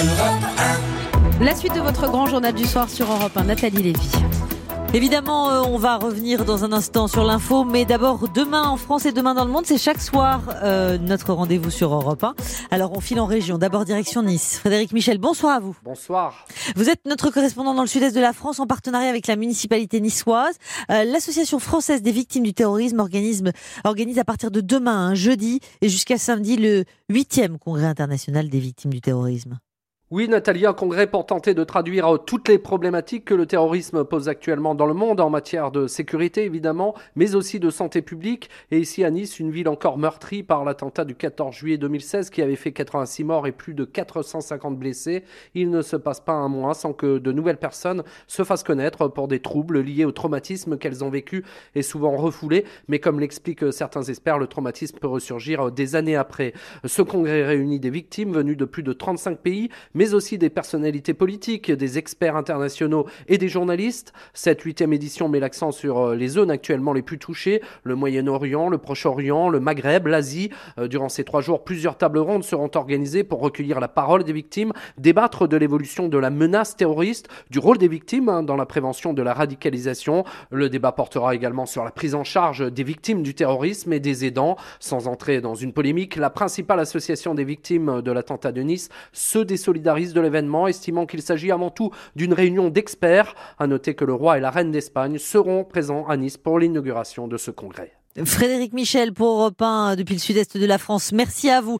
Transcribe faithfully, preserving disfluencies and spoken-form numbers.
La suite de votre grand journal du soir sur Europe un, Nathalie Lévy. Évidemment, euh, on va revenir dans un instant sur l'info, mais d'abord, demain en France et demain dans le monde, c'est chaque soir euh, notre rendez-vous sur Europe un. Alors, on file en région. D'abord, direction Nice. Frédéric Michel, bonsoir à vous. Bonsoir. Vous êtes notre correspondant dans le sud-est de la France en partenariat avec la municipalité niçoise. Euh, L'Association française des victimes du terrorisme organise, organise à partir de demain, un jeudi et jusqu'à samedi, le huitième congrès international des victimes du terrorisme. Oui, Nathalie, un congrès pour tenter de traduire toutes les problématiques que le terrorisme pose actuellement dans le monde en matière de sécurité, évidemment, mais aussi de santé publique. Et ici à Nice, une ville encore meurtrie par l'attentat du quatorze juillet deux mille seize qui avait fait quatre-vingt-six morts et plus de quatre cent cinquante blessés. Il ne se passe pas un mois sans que de nouvelles personnes se fassent connaître pour des troubles liés au traumatisme qu'elles ont vécu et souvent refoulés. Mais comme l'expliquent certains experts, le traumatisme peut ressurgir des années après. Ce congrès réunit des victimes venues de plus de trente-cinq pays, mais aussi des personnalités politiques, des experts internationaux et des journalistes. Cette huitième édition met l'accent sur les zones actuellement les plus touchées, le Moyen-Orient, le Proche-Orient, le Maghreb, l'Asie. Durant ces trois jours, plusieurs tables rondes seront organisées pour recueillir la parole des victimes, débattre de l'évolution de la menace terroriste, du rôle des victimes dans la prévention de la radicalisation. Le débat portera également sur la prise en charge des victimes du terrorisme et des aidants. Sans entrer dans une polémique, la principale association des victimes de l'attentat de Nice se désolidarise de l'événement, estimant qu'il s'agit avant tout d'une réunion d'experts. À noter que le roi et la reine d'Espagne seront présents à Nice pour l'inauguration de ce congrès. Frédéric Michel pour Europe un depuis le sud-est de la France. Merci à vous.